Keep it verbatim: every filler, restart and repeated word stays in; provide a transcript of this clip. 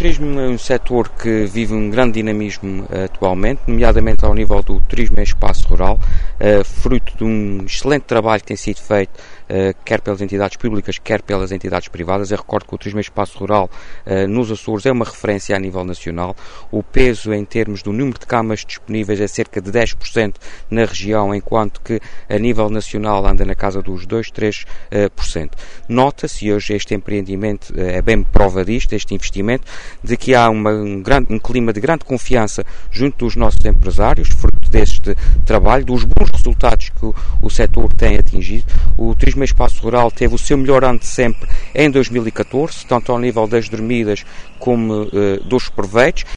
turismo é um setor que vive um grande dinamismo uh, atualmente, nomeadamente ao nível do turismo em espaço rural, uh, fruto de um excelente trabalho que tem sido feito, uh, quer pelas entidades públicas, quer pelas entidades privadas. Eu recordo que o turismo em espaço rural uh, nos Açores é uma referência a nível nacional. O peso em termos do número de camas disponíveis é cerca de dez por cento na região, enquanto que a nível nacional anda na casa dos dois, três por cento. Nota-se, e hoje este empreendimento uh, é bem prova disto, este investimento, de que há uma, um, grande, um clima de grande confiança junto dos nossos empresários, fruto deste trabalho, dos bons resultados que o, o setor tem atingido. O turismo em espaço rural teve o seu melhor ano de sempre em dois mil e catorze, tanto ao nível das dormidas como uh, dos proveitos.